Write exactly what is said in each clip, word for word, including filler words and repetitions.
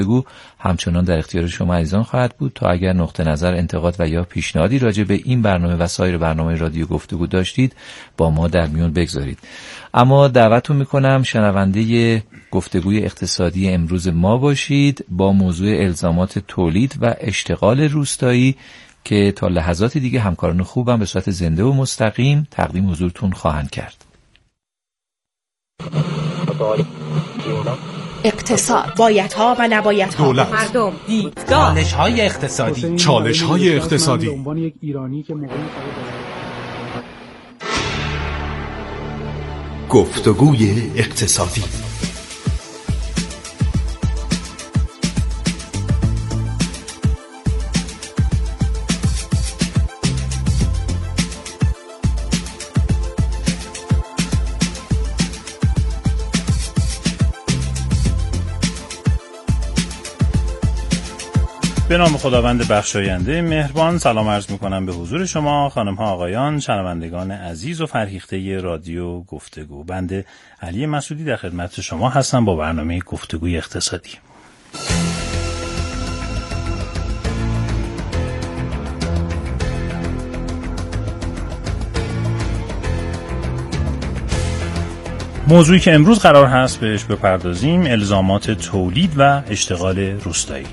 گفتگو همچنان در اختیار شما عزیزان خواهد بود تا اگر نقطه نظر، انتقاد و یا پیشنهادی راجع به این برنامه و سایر برنامه رادیو گفتگو داشتید با ما در میون بگذارید. اما دعوتتون میکنم شنونده گفتگوی اقتصادی امروز ما باشید با موضوع الزامات تولید و اشتغال روستایی که تا لحظات دیگه همکاران خوبم به صورت زنده و مستقیم تقدیم حضورتون خواهند کرد. اقتصاد، بایدها و نبایدها، دولت، مردم، چالش‌های اقتصادی، چالش‌های اقتصادی. گفتگوی اقتصادی. به نام خداوند بخشاینده مهربان، سلام عرض میکنم به حضور شما خانم ها آقایان، شنوندگان عزیز و فرهیخته رادیو گفتگو. بنده علی مسعودی در خدمت شما هستم با برنامه گفتگوی اقتصادی. موضوعی که امروز قرار هست بهش بپردازیم الزامات تولید و اشتغال روستایی.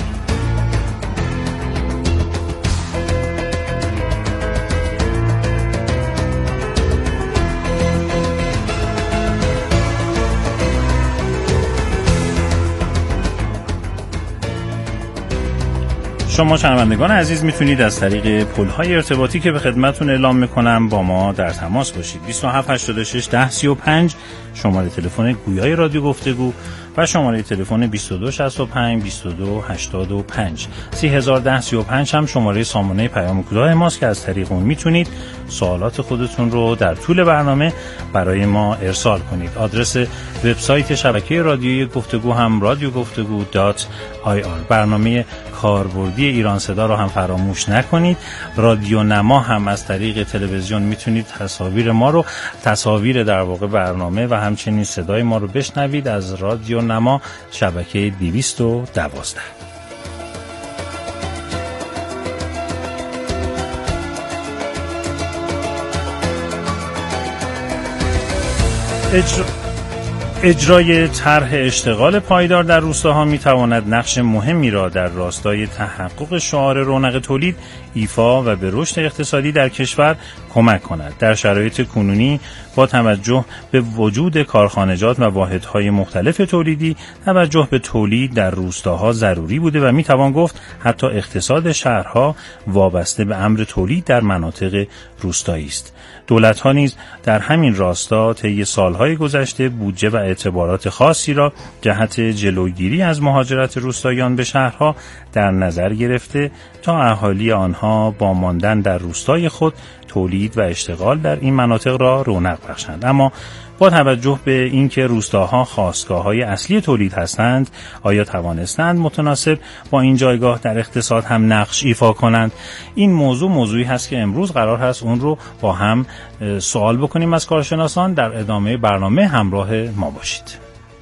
شما شنوندگان عزیز میتونید از طریق پل‌های ارتباطی که به خدمتتون اعلام میکنم با ما در تماس باشید. بیست و هفت هشتاد و شش ده سی و پنج شماره تلفن گویای رادیو گفتگو و شماره تلفن بیست و دو شصت و پنج بیست و دو هشتاد و پنج. سی هزار و ده سی و پنج هم شماره سامانه پیام کوتاه ماست که از طریق اون میتونید سوالات خودتون رو در طول برنامه برای ما ارسال کنید. آدرس وبسایت شبکه رادیویی گفتگو هم رادیو گفتگو دات آی آر. برنامه کاربردی ایران صدا رو هم فراموش نکنید. رادیو نما هم از طریق تلویزیون میتونید تصاویر ما رو تصاویر در واقع برنامه و همچنین صدای ما رو بشنوید از رادیو نما شبکه دویست و دوازده. اجرا... اجرای طرح اشتغال پایدار در روستاها میتواند نقش مهمی را در راستای تحقق شعار رونق تولید ایفا و به رشد اقتصادی در کشور کمک کند. در شرایط کنونی با توجه به وجود کارخانجات و واحدهای مختلف تولیدی، توجه به تولید در روستاها ضروری بوده و میتوان گفت حتی اقتصاد شهرها وابسته به امر تولید در مناطق روستایی است. دولت‌ها نیز در همین راستا طی سالهای گذشته بودجه و اعتبارات خاصی را جهت جلوگیری از مهاجرت روستاییان به شهرها در نظر گرفته تا اهالی آنها با ماندن در روستای خود تولید و اشتغال در این مناطق را رونق بخشند. اما با توجه به اینکه روستاها خاستگاه‌های اصلی تولید هستند، آیا توانستند متناسب با این جایگاه در اقتصاد هم نقش ایفا کنند؟ این موضوع موضوعی هست که امروز قرار هست اون رو با هم سوال بکنیم از کارشناسان. در ادامه برنامه همراه ما باشید.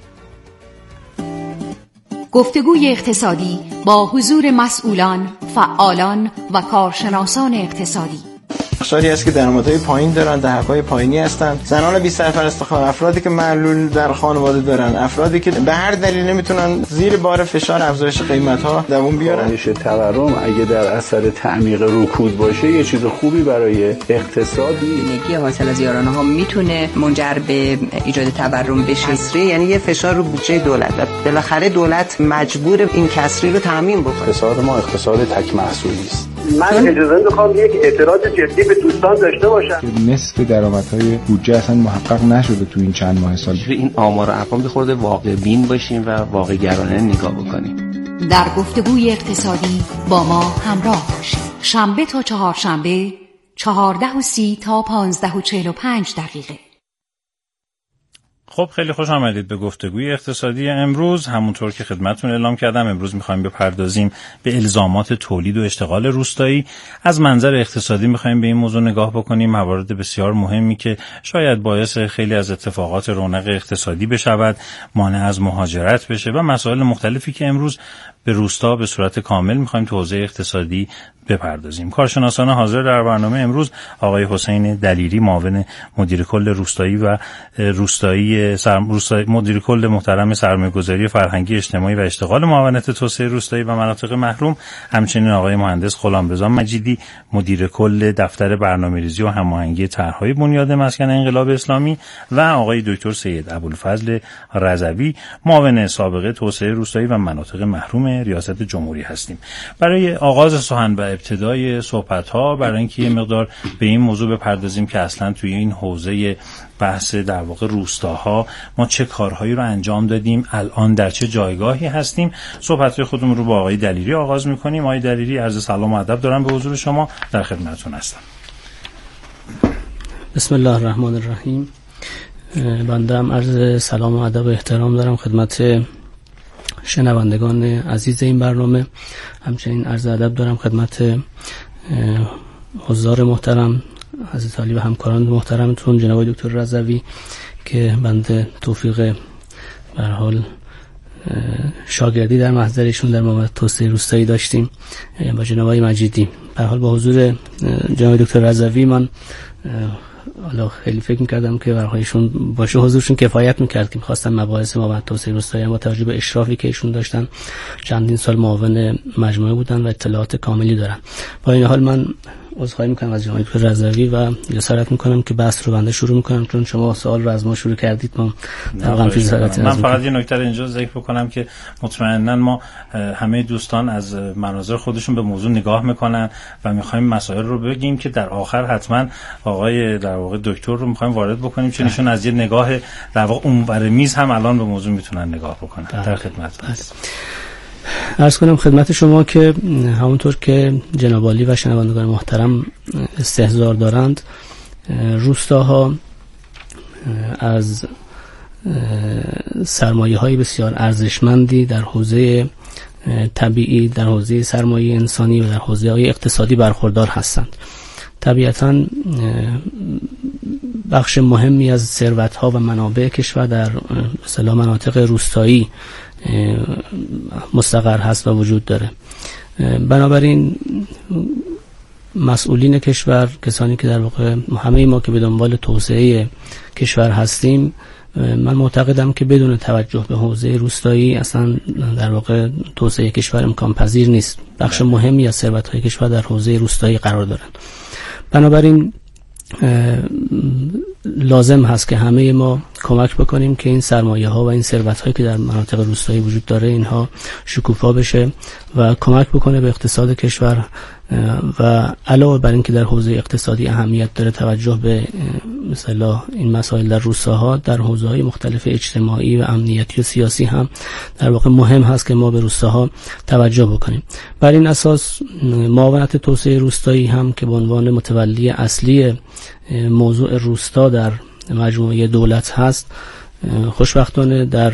گفتگوی اقتصادی با حضور مسئولان، فعالان و کارشناسان اقتصادی. بخشی هست که درآمدهای پایین دارن، دهک‌های پایینی هستن، زنان بی سرپرست خانه، افرادی که معلول در خانواده دارن، افرادی که به هر دلیل نمیتونن زیر بار فشار افزایش قیمت‌ها دوام بیارن. کاهش تورم اگه در اثر تعمیق رکود باشه یه چیز خوبی برای اقتصاد. زندگی حاصل از یارانه ها میتونه منجر به ایجاد تورم بشه. کسری یعنی یه فشار رو بودجه دولت و بالاخره دولت مجبور این کسری رو تامین بکنه. اقتصاد ما اقتصاد تک محصولی است. من اجازه میخوام یک اعتراض جدی به دوستان داشته باشم. نصف درآمدهای بودجه اصلا محقق نشده تو این چند ماه سال. این آمار و ارقام بخورده واقع بین باشیم و واقع گرانه نگاه بکنیم. در گفتگوی اقتصادی با ما همراه باشید. شنبه تا چهارشنبه چهارده و سی تا پانزده و چهل و پنج دقیقه. خب خیلی خوش آمدید به گفتگوی اقتصادی امروز. همونطور که خدمتتون اعلام کردم امروز می‌خوایم بپردازیم به الزامات تولید و اشتغال روستایی. از منظر اقتصادی می‌خوایم به این موضوع نگاه بکنیم، موارد بسیار مهمی که شاید باعث خیلی از اتفاقات رونق اقتصادی بشود، مانع از مهاجرت بشه و مسائل مختلفی که امروز به روستا به صورت کامل می‌خوایم تو حوزه اقتصادی بپردازیم. کارشناسان حاضر در برنامه امروز آقای حسین دلیری، معاون مدیر کل روستایی و روستایی سر... روستایی مدیر کل محترم سرمایه‌گذاری فرهنگی اجتماعی و اشتغال معاونت توسعه روستایی و مناطق محروم، همچنین آقای مهندس غلامرضا مجیدی، مدیر کل دفتر برنامه‌ریزی و هماهنگی طرح‌های بنیاد مسکن انقلاب اسلامی و آقای دکتر سید ابوالفضل رضوی، معاون سابقه توسعه روستایی و مناطق محروم ریاست جمهوری هستیم. برای آغاز سخن و ابتدای صحبت‌ها، برای اینکه یه مقدار به این موضوع بپردازیم که اصلا توی این حوزه بحث در واقع روستاها ما چه کارهایی رو انجام دادیم، الان در چه جایگاهی هستیم، صحبت‌های خودمون رو با آقای دلیری آغاز می‌کنیم. آقای دلیری، عرض سلام و ادب دارم به حضور شما، در خدمتتون هستم. بسم الله الرحمن الرحیم. بنده هم عرض سلام و ادب و احترام دارم خدمت شنوندگان عزیز این برنامه. همچنین عرض ادب دارم خدمت حضار محترم حضرت علی و همکاران محترمتون جناب دکتر رضوی که بنده توفیق به هر حال شاگردی در محضرشون در معاونت توسعه روستایی داشتیم با جناب مجیدی. به هر حال با حضور جناب دکتر رضوی من حالا خیلی فکر می‌کردم که برایشون باشه، حضورشون کفایت می‌کرد که می‌خواستن مباحث معاونت توسعه روستایی با توجه به اشرافی که ایشون داشتن، چندین سال معاون مجموعه بودن و اطلاعات کاملی دارن. با این حال من عذرخواهی می‌کنم از جناب دکتر رضوی و جسارت می‌کنم که بحث رو بنده شروع می‌کنم، چون شما سوال رو از ما شروع کردید. ما در واقع جسارت من فقط یه نکته اینجا ذکر بکنم که مطمئناً ما همه دوستان از مناظر خودشون به موضوع نگاه می‌کنن و می‌خوایم مسائل رو بگیم که در آخر حتما آقای در واقع دکتر رو می‌خوایم وارد بکنیم، چون ایشون از یه نگاه در واقع اونور میز هم الان به موضوع میتونن نگاه بکنن. در خدمتتون هستم. عرض کنم خدمت شما که همونطور که جناب عالی و شنوندگان محترم استحضار دارند، روستاها از سرمایه‌های بسیار ارزشمندی در حوزه طبیعی، در حوزه سرمایه انسانی و در حوزه‌های اقتصادی برخوردار هستند. طبیعتاً بخش مهمی از ثروت‌ها و منابع کشور در اصطلاح مناطق روستایی مستقر هست و وجود داره. بنابراین مسئولین کشور، کسانی که در واقع همه ما که به دنبال توسعه کشور هستیم، من معتقدم که بدون توجه به حوزه روستایی اصلا در واقع توسعه کشور امکان پذیر نیست. بخش مهمی از ثروت‌های کشور در حوزه روستایی قرار دارند. بنابراین لازم هست که همه ما کمک بکنیم که این سرمایه ها و این ثروت هایی که در مناطق روستایی وجود داره اینها شکوفا بشه و کمک بکنه به اقتصاد کشور و علاوه بر این که در حوزه اقتصادی اهمیت داره توجه به مثلا این مسائل در روستاها، در حوزه‌های مختلف اجتماعی و امنیتی و سیاسی هم در واقع مهم هست که ما به روستاها توجه بکنیم. بر این اساس معاونت توسعه روستایی هم که به عنوان متولی اصلی موضوع روستا در مجموعه دولت هست، خوشبختانه در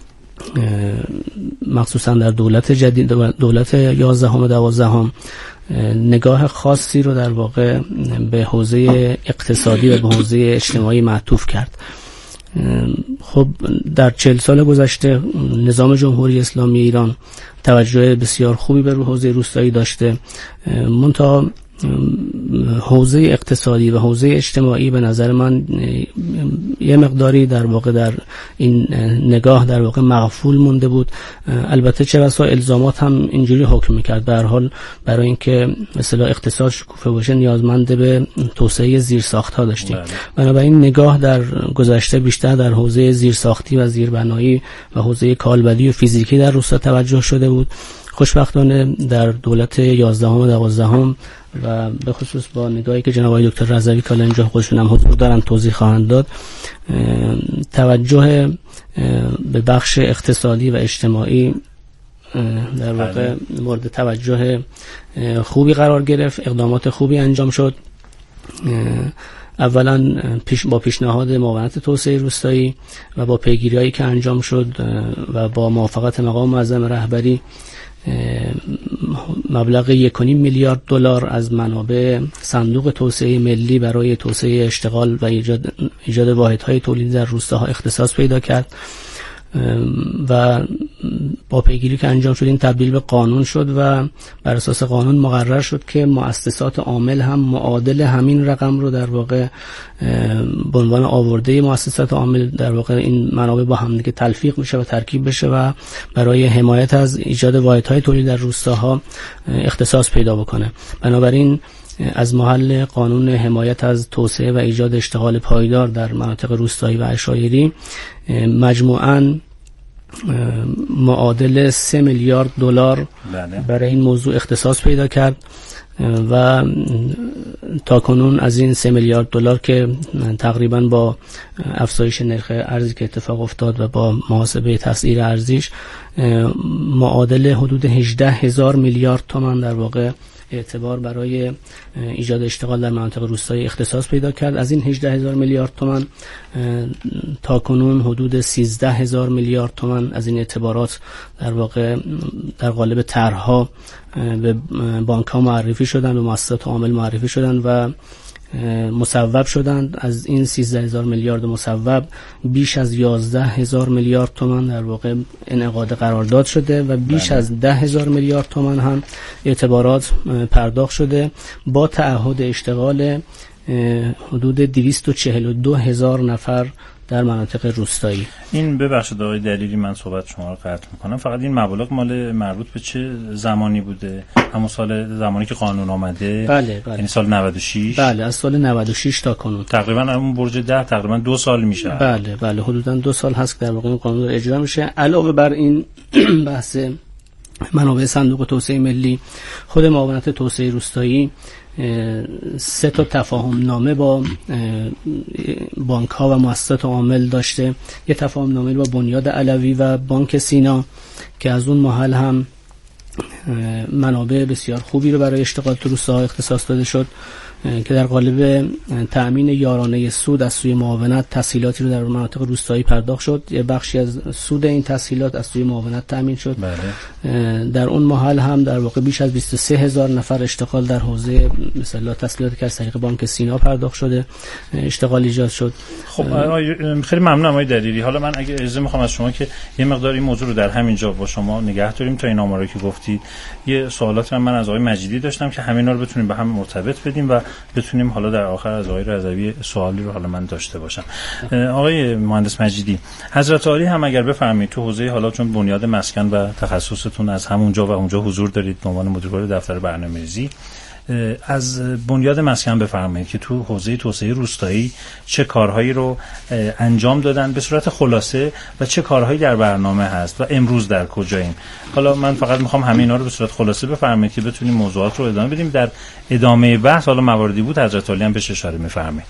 مخصوصا در دولت جدید، دولت یازدهم و دوازدهم نگاه خاصی رو در واقع به حوزه اقتصادی و به حوزه اجتماعی معطوف کرد. خب در چهل سال گذشته نظام جمهوری اسلامی ایران توجه بسیار خوبی به حوزه روستایی داشته، منتها حوزه اقتصادی و حوزه اجتماعی به نظر من یه مقداری در واقع در این نگاه در واقع مغفول مونده بود. البته چه بسا الزامات هم اینجوری حکم میکرد. به هر حال برای اینکه مثلا اقتصاد شکوفه باشه نیازمند به توسعه زیرساخت‌ها داشتیم. بنابراین نگاه در گذشته بیشتر در حوزه زیرساختی و زیربنایی و حوزه کالبدی و فیزیکی در روستا توجه شده بود. خوشبختانه در دولت یازدهم و دوازدهم و به خصوص با نگاهی که جناب آقای دکتر رضوی که اینجا خودشون هم حضور دارن توضیح خواهند داد، توجه به بخش اقتصادی و اجتماعی در واقع مورد توجه خوبی قرار گرفت، اقدامات خوبی انجام شد اولا پیش با پیشنهاد معاونت توسعه روستایی و با پیگیری‌هایی که انجام شد و با موافقت مقام معظم رهبری مبلغ یک و نیم میلیارد دلار از منابع صندوق توسعه ملی برای توسعه اشتغال و ایجاد ایجاد واحدهای تولیدی در روستاها اختصاص پیدا کرد و با پیگیری که انجام شد این تبدیل به قانون شد و بر اساس قانون مقرر شد که مؤسسات عامل هم معادل همین رقم رو در واقع به عنوان آورده مؤسسات عامل در واقع این منابع با هم دیگه تلفیق بشه و ترکیب بشه و برای حمایت از ایجاد واحدهای تولید در روستاها اختصاص پیدا بکنه. بنابراین از محل قانون حمایت از توسعه و ایجاد اشتغال پایدار در مناطق روستایی و عشایری مجموعاً معادل سه میلیارد دلار برای این موضوع اختصاص پیدا کرد و تاکنون از این سه میلیارد دلار که تقریبا با افزایش نرخ ارزی که اتفاق افتاد و با محاسبه تسعیر ارزیش معادل حدود هجده هزار میلیارد تومان در واقع اعتبار برای ایجاد اشتغال در مناطق روستایی اختصاص پیدا کرد. از این هجده هزار میلیارد تومان تا کنون حدود سیزده هزار میلیارد تومان از این اعتبارات در واقع در قالب طرح‌ها به بانک‌ها معرفی شدن، به مؤسسات عامل معرفی شدن و مصوب شدند. از این سیزده هزار میلیارد مصوب بیش از یازده هزار میلیارد تومان در واقع انعقاد قرارداد شده و بیش بله. از ده هزار میلیارد تومان هم اعتبارات پرداخت شده با تعهد اشتغال حدود دویست و چهل و دو هزار نفر در مناطق روستایی. این ببخشید آقای دلیری من صحبت شما رو قطع میکنم، فقط این مبالغ مال مربوط به چه زمانی بوده؟ همون سال زمانی که قانون آمده؟ بله بله. یعنی سال نود و شش؟ بله از سال نود و شش تا کنون. تقریبا اون برج ده تقریبا دو سال میشه. بله بله حدودا دو سال هست که در واقع این قانون اجرا میشه. علاوه بر این بحث منابع صندوق توسعه ملی، خود معاونت توسعه روستایی سه تا تفاهم نامه با بانک ها و مؤسسات عامل داشته. یه تفاهم نامه با بنیاد علوی و بانک سینا که از اون محل هم منابع بسیار خوبی رو برای اشتغال تو روستاها اختصاص داده شد که در قالب تأمین یارانه سود از سوی معاونت تسهیلاتی رو در مناطق روستایی پرداخت شد. یه بخشی از سود این تسهیلات از سوی معاونت تأمین شد. بله. در اون محل هم در واقع بیش از بیست و سه هزار نفر اشتغال در حوزه مثلا تسهیلاتی که از طریق بانک سینا پرداخت شده اشتغال ایجاد شد. خب خیلی ممنونم آقای دلیری. حالا من اگه اجازه میخوام از شما که یه مقدار این موضوع رو در همین جا با شما نگه داریم تا این آمارایی که گفتید. یه سوالات من از آقای مجیدی داشتم که همینا رو بتونیم به هم مرتبط بدیم و بتونیم حالا در آخر از آقای رضوی سوالی رو حالا من داشته باشم. آقای مهندس مجیدی، حضرت عالی هم اگر بفرمایید تو حوزه حالا چون بنیاد مسکن و تخصصتون از همونجا و اونجا حضور دارید به عنوان مدیر دفتر برنامه‌ریزی، از بنیاد مسکن بفرمایید که تو حوزه توسعه روستایی چه کارهایی رو انجام دادن به صورت خلاصه و چه کارهایی در برنامه هست و امروز در کجاییم. حالا من فقط میخوام همینا رو به صورت خلاصه بفرمایید که بتونیم موضوعات رو ادامه بدیم. در ادامه بحث حالا مواردی بود حضرت عالی هم بهش اشاره میفرمایید.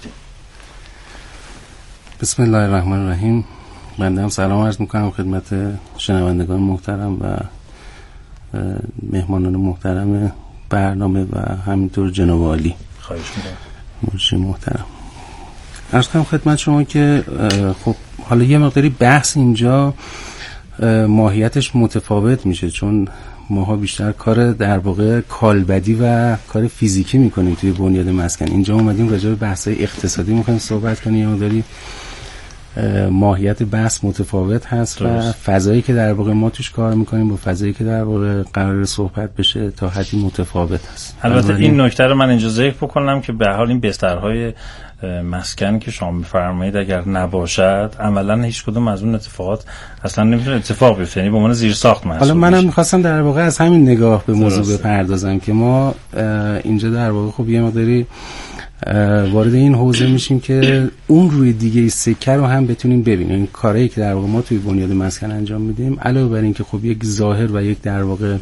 بسم الله الرحمن الرحیم. بنده هم سلام عرض میکنم خدمت شنوندگان محترم و مهمانان محترم برنامه و همینطور جناب عالی. خواهش می‌کنم. مرشد محترم. عرض کنم خدمت شما که خب حالا یه مقداری بحث اینجا ماهیتش متفاوت میشه چون ماها بیشتر کار در واقع کالبدی و کار فیزیکی میکنیم توی بنیاد مسکن. اینجا اومدیم راجع به بحث‌های اقتصادی می‌خوایم صحبت کنیم. یه مقداری ماهیت بحث متفاوت هست و فضایی که در واقع ما توش کار میکنیم با فضایی که در واقع قرار صحبت بشه تا حدی متفاوت هست. البته این نکته رو من اینجا ذکر بکنم که به حال این بسترهای مسکن که شما میفرمایید اگر نباشد عملا هیچ کدوم از اون اتفاقات اصلا نمیتونه اتفاق بیفته، یعنی به عنوان زیر ساخت محسوب. حالا منم میخواستم در واقع از همین نگاه به موضوع بپردازم که ما اینجا در واقع خب یه مقداری وارد این حوزه میشیم که اون روی دیگه سکه رو هم بتونیم ببینیم. این کارهایی که در واقع ما توی بنیاد مسکن انجام میدیم علاوه بر این که خب یک ظاهر و یک در واقع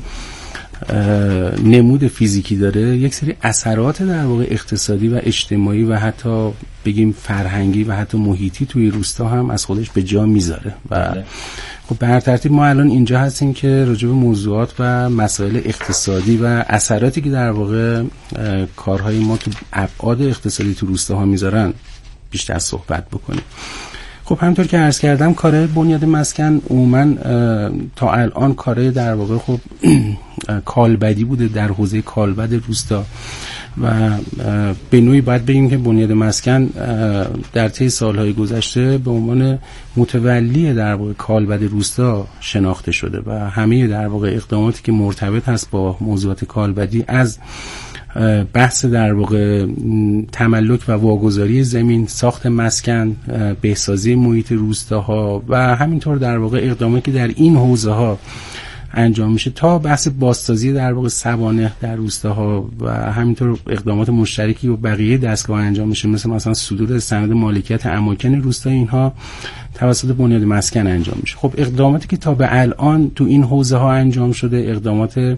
نمود فیزیکی داره، یک سری اثرات در واقع اقتصادی و اجتماعی و حتی بگیم فرهنگی و حتی محیطی توی روستا هم از خودش به جا میذاره و خب خب به هر ترتیب ما الان اینجا هستیم که راجع به موضوعات و مسائل اقتصادی و اثراتی که در واقع کارهای ما تو ابعاد اقتصادی تو روستاها میذارن بیشتر صحبت بکنیم. خب همونطور که عرض کردم کارهای بنیاد مسکن عموما تا الان کارهای در واقع خب کالبدی بوده در حوزه کالبد روستا و به نوعی باید بگیم که بنیاد مسکن در طی سالهای گذشته به عنوان متولی در واقع کالبد روستا شناخته شده و همه در واقع اقداماتی که مرتبط هست با موضوعات کالبدی از بحث در واقع تملک و واگذاری زمین، ساخت مسکن، بهسازی محیط روستاها و همینطور در واقع اقدامی که در این حوزه ها انجام میشه تا بحث بازسازی در واقع سوانح در روستاها و همینطور اقدامات مشترکی و بقیه دستگاه انجام میشه، مثل مثلا صدور سند مالکیت اماکن روستایی، اینها توسط بنیاد مسکن انجام میشه. خب اقداماتی که تا به الان تو این حوزه ها انجام شده اقدامات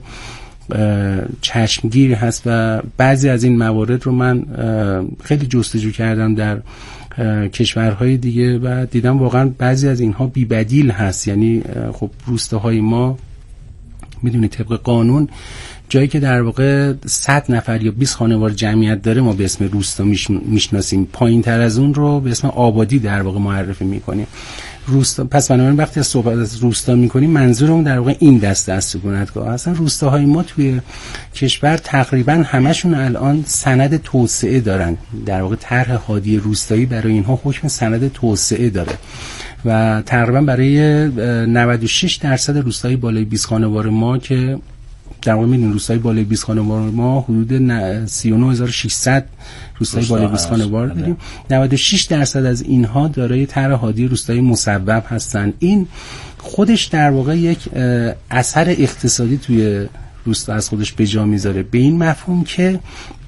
چشمگیر هست و بعضی از این موارد رو من خیلی جستجو کردم در کشورهای دیگه و دیدم واقعا بعضی از اینها بی بدیل هست. یعنی خب روستاهای ما میدونید طبق قانون جایی که در واقع صد نفر یا بیست خانوار جمعیت داره ما به اسم روستا میشناسیم، پایین تر از اون رو به اسم آبادی در واقع معرفی میکنیم. روستا پس بنابراین وقتی از صحبت از روستا میکنیم منظورمون در واقع این دسته از سکونتگاه. اصلا روستاهای ما توی کشور تقریبا همشون الان سند توسعه دارن، در واقع طرح هادی روستایی برای اینها حکم سند توسعه داره و تقریبا برای نود و شش درصد روستای بالای بیست خانوار ما که در واقع میدونید روستای بالای بیست خانوار ما حدود سی و نه هزار و ششصد روستای بالای بیست خانوار داریم، نود و شش درصد از اینها دارای طرح هادی روستایی مصوب هستن. این خودش در واقع یک اثر اقتصادی توی روستا از خودش به جا میذاره، به این مفهوم که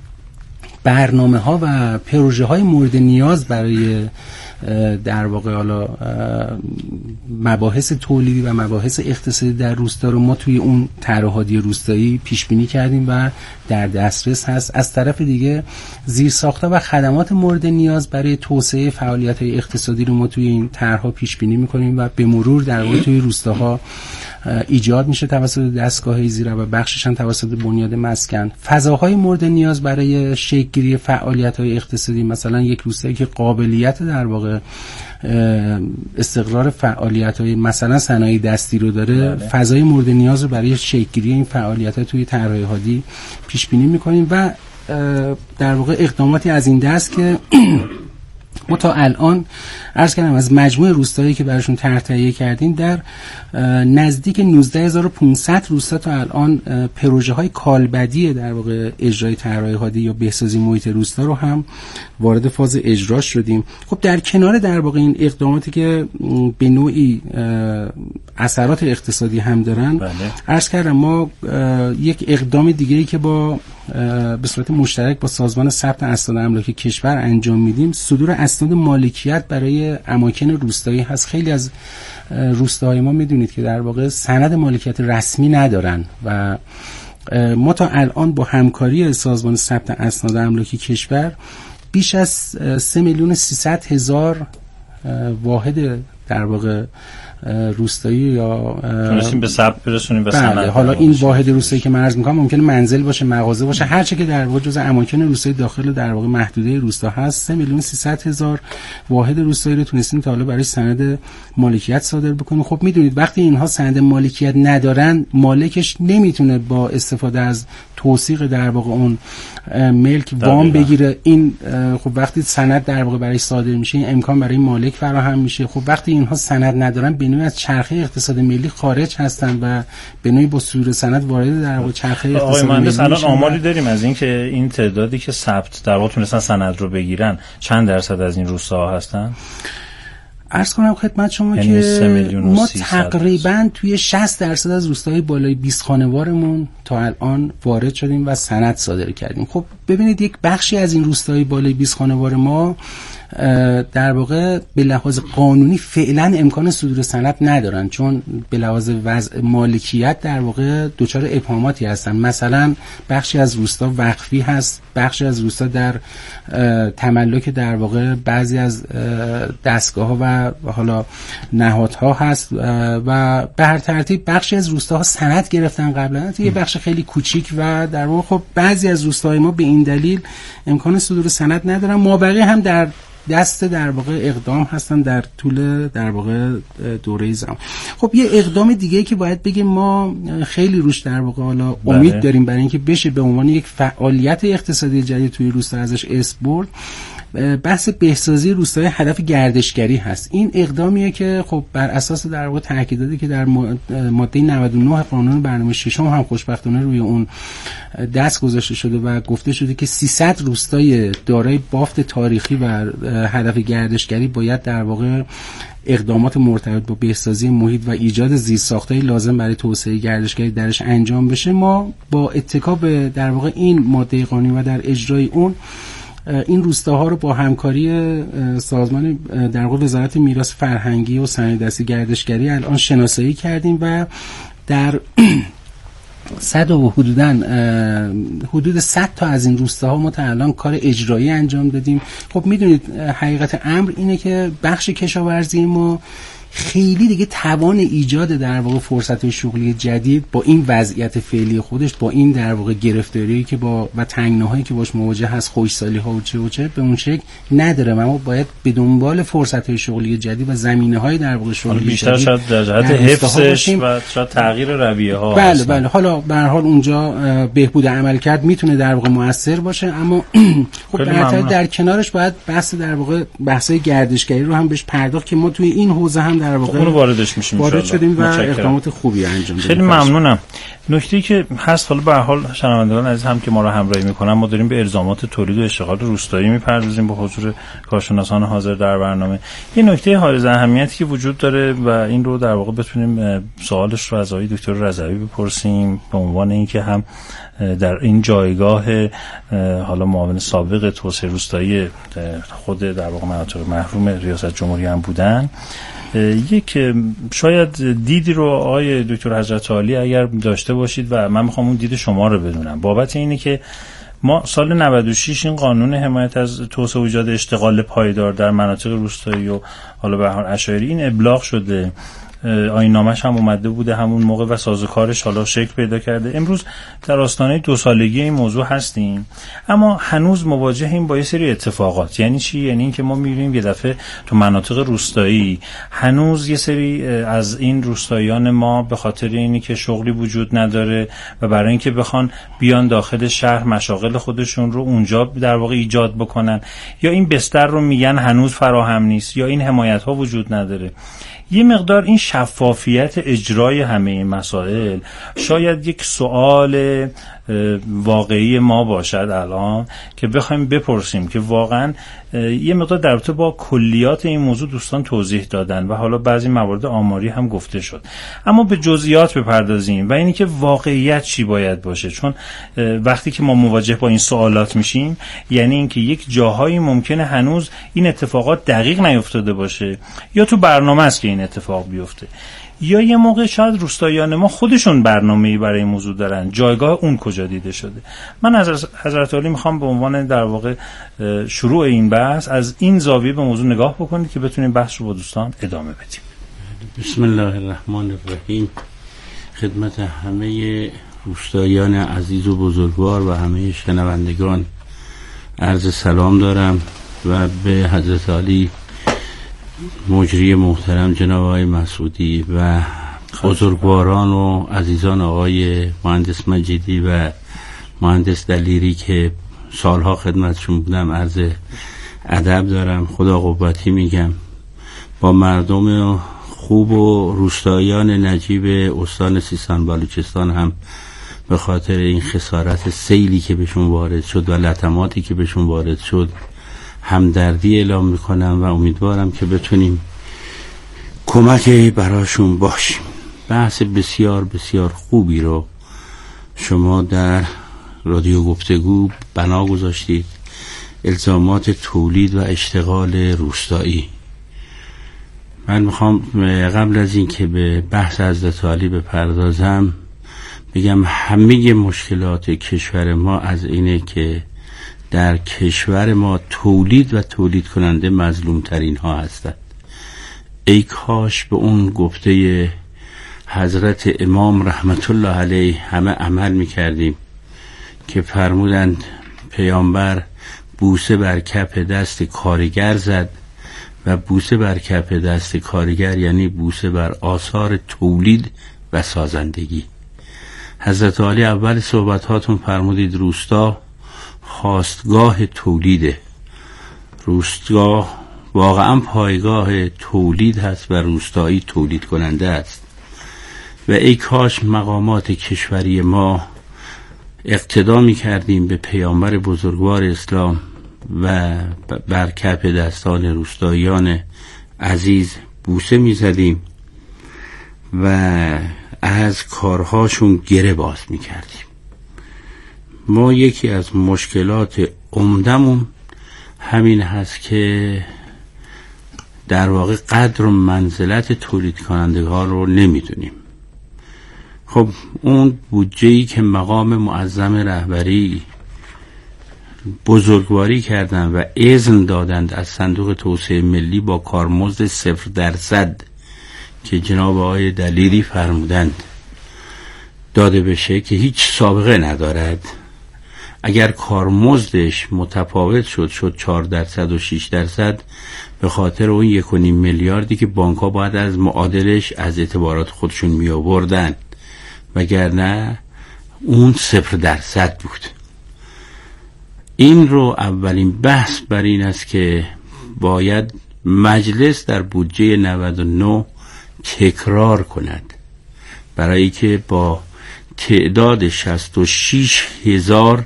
برنامه ها و پروژه های مورد نیاز برای در واقع حالا مباحث تولیدی و مباحث اقتصادی در روستا رو ما توی اون طرح هادی روستایی پیش بینی کردیم و در دسترس هست. از طرف دیگه زیرساخت‌ها و خدمات مورد نیاز برای توسعه فعالیت‌های اقتصادی رو ما توی این طرح‌ها پیش بینی می‌کنیم و به مرور در واقع توی روستاها ایجاد میشه توسط دستگاه‌های زیرا و بخشش هم توسط بنیاد مسکن. فضاهای مورد نیاز برای شکل‌گیری فعالیت‌های اقتصادی، مثلا یک روستایی که قابلیت در واقع استقرار فعالیت‌های مثلا صنایع دستی رو داره، بله. فضای مورد نیاز رو برای شکل‌گیری این فعالیت‌ها توی طرح هادی پیش بینی می‌کنیم و در واقع اقداماتی از این دست که ما تا الان عرض کردم از مجموع روستایی که براشون طرح تهیه کردیم در نزدیک نوزده هزار و پانصد روستا تا الان پروژه های کالبدی در واقع اجرای طرح‌های هادی یا بهسازی محیط روستا رو هم وارد فاز اجرا شدیم. خب در کنار در واقع این اقداماتی که به نوعی اثرات اقتصادی هم دارن، بله. عرض کردم ما یک اقدام دیگه‌ای که با به صورت مشترک با سازمان ثبت اسناد املاک کشور انجام میدیم صدور اسناد مالکیت برای اماکن روستایی هست. خیلی از روستاهای ما میدونید که در واقع سند مالکیت رسمی ندارن و ما تا الان با همکاری سازمان ثبت اسناد املاک کشور بیش از سه میلیون سیصد هزار واحد در واقع روستایی یا تونستیم به ثبت برسونیم به سند. بله. حالا این واحد روستایی که من عرض می‌کنم ممکنه منزل باشه، مغازه باشه، هر چه که در واقع جزء اماکن روستایی داخل در واقع محدوده روستا هست. سه میلیون سیصد هزار واحد روستایی رو تونستیم تا حالا برای سند مالکیت صادر بکنیم. خب میدونید وقتی اینها سند مالکیت ندارن مالکش نمیتونه با استفاده از توثیق در واقع اون ملک وام بگیره. این خب وقتی سند در واقع برای صادر میشه این امکان برای مالک فراهم میشه. خب وقتی اینها سند ندارن به نوعی از چرخه اقتصاد ملی خارج هستن و به نوعی با صدور سند وارد در واقع چرخه اقتصاد ملی میشن. الان آماری داریم از این که این تعدادی که ثبت در واقع تونستن سند رو بگیرن چند درصد از این روستاها هستن؟ عرض کنم خدمت شما که ما تقریبا توی شصت درصد از روستاهای بالای بیست خانوارمون تا الان وارد شدیم و سند صادر کردیم. خب ببینید یک بخشی از این روستاهای بالای بیست خانوار ما در واقع به لحاظ قانونی فعلا امکان صدور سند ندارن، چون به لحاظ وضع مالکیت در واقع دچار ابهاماتی هستن. مثلا بخشی از روستا وقفی هست، بخشی از روستا در تملک در واقع بعضی از دستگاه‌ها و حالا نهادها هست و به هر ترتیب بخشی از روستاها سند گرفتن قبلا، یه بخش خیلی کوچیک و در واقع خب بعضی از روستاهای ما به این دلیل امکان صدور سند ندارن. ما بقیه هم در دست در واقع اقدام هستن در طول در واقع دوره زمان. خب یه اقدام دیگه که باید بگیم ما خیلی روش در واقع حالا امید بله. داریم برای اینکه بشه به عنوان یک فعالیت اقتصادی جدید توی روستا ازش اسم برد، بحث بهسازی روستای هدف گردشگری هست. این اقدامیه که خب بر اساس در واقع تاکیداتی که در ماده نود و نه قانون برنامه ششم هم خوشبختانه روی اون دست گذاشته شده و گفته شده که سیصد روستای دارای بافت تاریخی و هدف گردشگری باید در واقع اقدامات مرتبط با بهسازی محیط و ایجاد زیرساخت‌های لازم برای توسعه گردشگری درش انجام بشه. ما با اتکا به در واقع این ماده قانونی و در اجرای اون این روستاها رو با همکاری سازمان در واقع وزارت میراث فرهنگی و صنایع‌دستی گردشگری الان شناسایی کردیم و در صد و حدوداً حدود صد تا از این روستاها ما تا الان کار اجرایی انجام دادیم. خب میدونید حقیقت امر اینه که بخش کشاورزی ما خیلی دیگه توان ایجاد در واقع فرصت شغلی جدید با این وضعیت فعلی خودش، با این در واقع گرفتاری که با و تنگناهایی که باش مواجه هست، خوشسالی ها و چه و چه به اون شکل نداره. ما باید به دنبال فرصت شغلی جدید و زمینه‌های در واقع شغلی بیشتر جدید شاید در جهت حفظش و شاید تغییر رویه ها. بله هستن. بله حالا به هر حال اونجا بهبود عملکرد میتونه در واقع موثر باشه، اما خب در, در کنارش باید بحث در واقع بحث‌های گردشگری رو هم بهش پرداخت که ما توی این حوزه هم در واقع اون واردش میشیم وارد شدیم و اقدامات خوبی انجام دادیم. خیلی ممنونم. نکته‌ای که هست حالا به هر حال شنوندگان عزیز هم که ما رو همراهی میکنن، ما داریم به الزامات تولید و اشتغال روستایی میپردازیم با حضور کارشناسان حاضر در برنامه. یه نکته حائز اهمیتی که وجود داره و این رو در واقع بتونیم سوالش رو از آقای دکتر رضوی بپرسیم به عنوان اینکه هم در این جایگاه حالا معاون سابق توسعه روستایی خود در واقع مناطق محروم ریاست جمهوری هم بودن، یک شاید دیدی رو آقای دکتر حضرت عالی اگر داشته باشید و من میخوام اون دید شما رو بدونم بابت اینه که ما سال نود و شش این قانون حمایت از توسعه و ایجاد اشتغال پایدار در مناطق روستایی و حالا به هر اشایری این ابلاغ شده، آیین‌نامه‌اش هم اومده بوده همون موقع و سازوکارش حالا شکل پیدا کرده. امروز در آستانه دو سالگی این موضوع هستیم، اما هنوز مواجهیم با یه سری اتفاقات. یعنی چی؟ یعنی این که ما می‌بینیم یه دفعه تو مناطق روستایی هنوز یه سری از این روستاییان ما به خاطر اینی که شغلی وجود نداره و برای اینکه بخوان بیان داخل شهر مشاغل خودشون رو اونجا در واقع ایجاد بکنن، یا این بستر رو میگن هنوز فراهم نیست، یا این حمایت‌ها وجود نداره. یه مقدار این شفافیت اجرای همه این مسائل شاید یک سوال واقعی ما باشد الان که بخوایم بپرسیم که واقعا یه مقدار در رابطه با کلیات این موضوع دوستان توضیح دادن و حالا بعضی موارد آماری هم گفته شد، اما به جزئیات بپردازیم و اینی که واقعیت چی باید باشه. چون وقتی که ما مواجه با این سوالات میشیم یعنی اینکه یک جاهایی ممکنه هنوز این اتفاقات دقیق نیفتاده باشه، یا تو برنامه است که این اتفاق بیفته، یا یه موقع شاید روستاییان ما خودشون برنامه‌ای برای این موضوع دارن، جایگاه اون کجا دیده شده. من از حضرت عالی میخوام به عنوان در واقع شروع این بحث از این زاویه به موضوع نگاه بکنید که بتونیم بحث رو با دوستان ادامه بدیم. بسم الله الرحمن الرحیم. خدمت همه روستاییان عزیز و بزرگوار و همه شنوندگان عرض سلام دارم و به حضرت عالی مجری محترم جناب آقای مسعودی و بزرگواران و عزیزان آقای مهندس مجیدی و مهندس دلیری که سالها خدمتشون بودم عرض ادب دارم. خدا قوتی میگم. با مردم خوب و روستاییان نجیب استان سیستان بلوچستان هم به خاطر این خسارت سیلی که بهشون وارد شد و لطماتی که بهشون وارد شد همدردی اعلام میکنم و امیدوارم که بتونیم کمکی براشون باشیم. بحث بسیار بسیار خوبی رو شما در رادیو گفتگو بنا گذاشتید الزامات تولید و اشتغال روستایی. من میخوام قبل از این که به بحث حضرت عالی بپردازم بگم همه مشکلات کشور ما از اینه که در کشور ما تولید و تولید کننده مظلوم ترین ها هستند. ای کاش به اون گفته حضرت امام رحمت الله علیه همه عمل میکردیم که فرمودند پیامبر بوسه بر کف دست کارگر زد و بوسه بر کف دست کارگر یعنی بوسه بر آثار تولید و سازندگی. حضرت عالی اول صحبتاتون فرمودید روستا خواستگاه تولیده. روستگاه واقعا پایگاه تولید هست و روستایی تولید کننده است و ای کاش مقامات کشوری ما اقتدا می کردیم به پیامبر بزرگوار اسلام و بر کف دستان روستاییان عزیز بوسه می زدیم و از کارهاشون گره باز می کردیم. ما یکی از مشکلات عمدمون همین هست که در واقع قدر و منزلت تولید کنندگان رو نمیدونیم. خب اون بودجه‌ای که مقام معظم رهبری بزرگواری کردن و اذن دادند از صندوق توسعه ملی با کارمزد صفر درصد که جناب آقای دلیری فرمودند داده بشه که هیچ سابقه ندارد، اگر کارمزدش متفاوت شد شد چهار درصد و شش درصد به خاطر اون یک و نیم میلیاردی که بانک ها باید از معادلش از اعتبارات خودشون می آوردن، وگرنه اون صفر درصد بود. این رو اولین بحث بر این است که باید مجلس در بودجه نود و نه تکرار کند برای که با تعداد شصت و شش هزار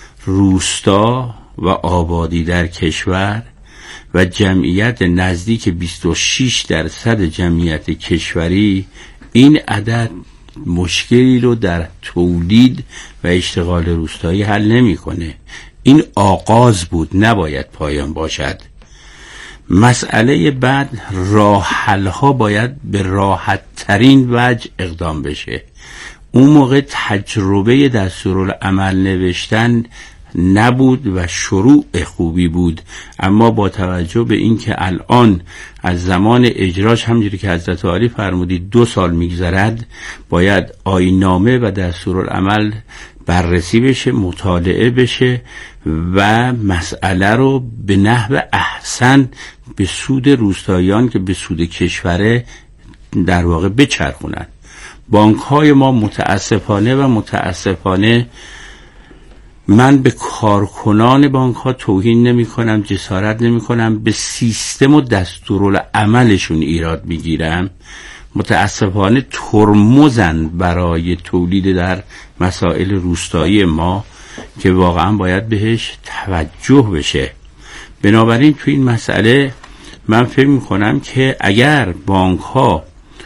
روستا و آبادی در کشور و جمعیت نزدیک بیست و شش درصد جمعیت کشوری این عدد مشکلی رو در تولید و اشتغال روستایی حل نمی‌کنه. این آغاز بود، نباید پایان باشد. مسئله بعد راه حل ها باید به راحت ترین وجه اقدام بشه. اون موقع تجربه دستورالعمل نوشتن نبود و شروع خوبی بود، اما با توجه به اینکه الان از زمان اجراش همونجوری که حضرت عالی فرمودید دو سال میگذرد، باید آیین‌نامه و دستورالعمل بررسی بشه، مطالعه بشه و مسئله رو به نحو احسن به سود روستاییان که به سود کشوره در واقع بچرخونن. بانک های ما متاسفانه و متاسفانه من به کارکنان بانک ها توهین نمی کنم، جسارت نمی کنم، به سیستم و دستورالعملشون ایراد می گیرم. متاسفانه ترمزن برای تولید در مسائل روستایی ما که واقعا باید بهش توجه بشه. بنابراین تو این مسئله من فکر می کنم که اگر بانک ها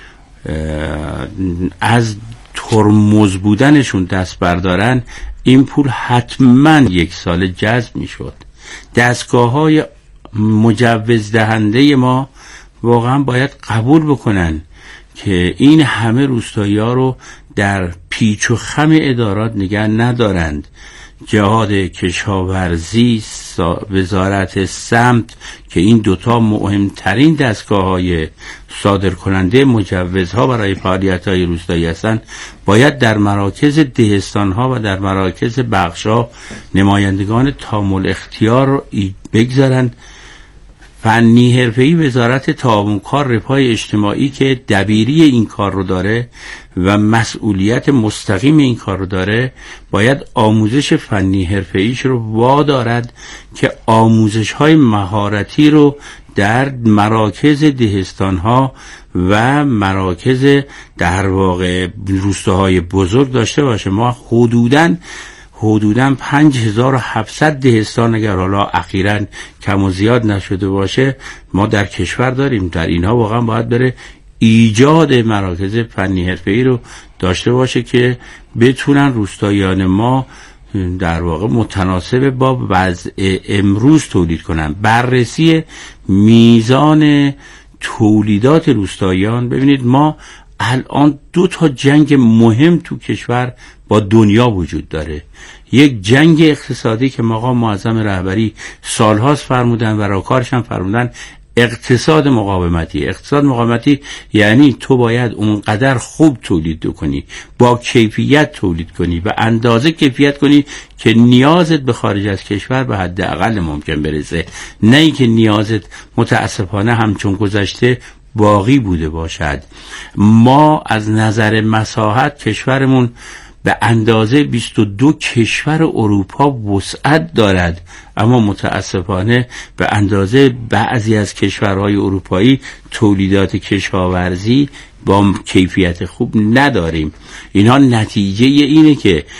از ترمز بودنشون دست بردارن این پول حتما یک سال جذب می شد. دستگاه های مجوز دهنده ما واقعا باید قبول بکنن که این همه روستایی ها رو در پیچ و خم ادارات نگه ندارند. جهاد کشاورزی، وزارت سمت که این دوتا مهمترین دستگاه های صادر کننده مجوزها برای فعالیت های روستایی هستند، باید در مراکز دهستان ها و در مراکز بخش ها نمایندگان تامل اختیار رو بگذارند. فنی حرفه‌ای وزارت تعاون کار رفاه اجتماعی که دبیری این کار رو داره و مسئولیت مستقیم این کار رو داره باید آموزش فنی حرفه‌ایش رو وادارد که آموزش های مهارتی رو در مراکز دهستان ها و مراکز در واقع روستاهای بزرگ داشته باشه. ما حدوداً حدوداً پنج هزار و هفتصد دهستان اگر حالا اخیراً کم و زیاد نشده باشه ما در کشور داریم. در اینها واقعا باید بره ایجاد مراکز فنی حرفه‌ای رو داشته باشه که بتونن روستاییان ما در واقع متناسب با وضع امروز تولید کنن. بررسی میزان تولیدات روستاییان، ببینید ما الان دو تا جنگ مهم تو کشور با دنیا وجود داره. یک جنگ اقتصادی که مقام معظم رهبری سالهاست فرمودن و راکارش هم فرمودن، اقتصاد مقاومتی. اقتصاد مقاومتی یعنی تو باید اونقدر خوب تولید کنی، با کیفیت تولید کنی و اندازه کیفیت کنی که نیازت به خارج از کشور به حد اقل ممکن برسه، نه ای که نیازت متاسفانه همچون گذشته باقی بوده باشد. ما از نظر مساحت کشورمون به اندازه بیست و دو کشور اروپا وسعت دارد، اما متاسفانه به اندازه بعضی از کشورهای اروپایی تولیدات کشاورزی با کیفیت خوب نداریم. اینها نتیجه اینه که